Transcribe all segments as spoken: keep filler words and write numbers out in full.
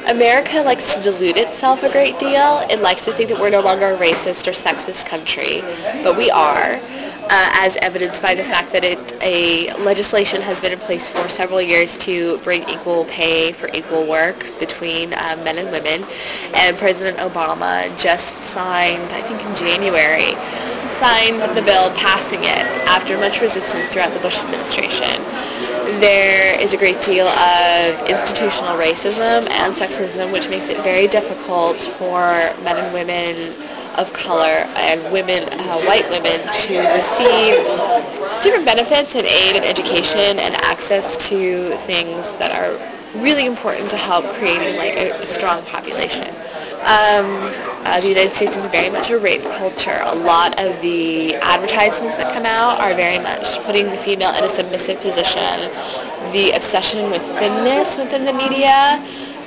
America likes to delude itself a great deal. It likes to think that we're no longer a racist or sexist country, but we are, uh, as evidenced by the fact that it, a legislation has been in place for several years to bring equal pay for equal work between uh, men and women. And President Obama just signed, I think in January, signed the bill passing it after much resistance throughout the Bush administration. There is a great deal of institutional racism and sexism, which makes it very difficult for men and women of color and women, uh, white women, to receive different benefits and aid and education and access to things that are really important to help creating like a, a strong population. Um, uh, the United States is very much a rape culture. A lot of the advertisements that come out are very much putting the female in a submissive position. The obsession with thinness within the media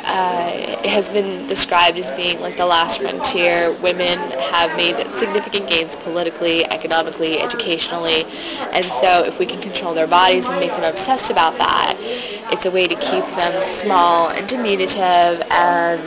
uh, has been described as being like the last frontier. Women have made significant gains politically, economically, educationally, and so if we can control their bodies and make them obsessed about that, it's a way to keep them small and diminutive and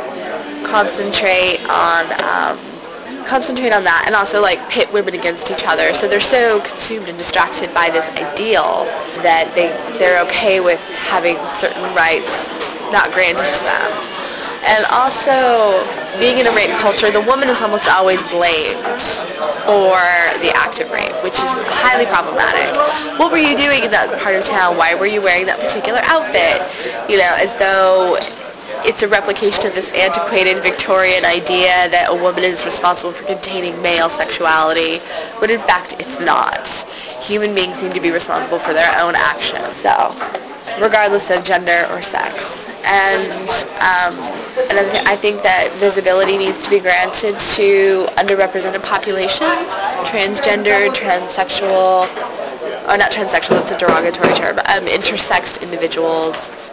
concentrate on um, concentrate on that, and also like pit women against each other. So they're so consumed and distracted by this ideal that they they're okay with having certain rights not granted to them. And also, being in a rape culture, the woman is almost always blamed for the act of rape, which is highly problematic. What were you doing in that part of town? Why were you wearing that particular outfit? You know, as though it's a replication of this antiquated Victorian idea that a woman is responsible for containing male sexuality, when in fact it's not. Human beings need to be responsible for their own actions, so regardless of gender or sex. And, um, and I, th- I think that visibility needs to be granted to underrepresented populations, transgender, transsexual, oh not transsexual, that's a derogatory term, um, intersexed individuals,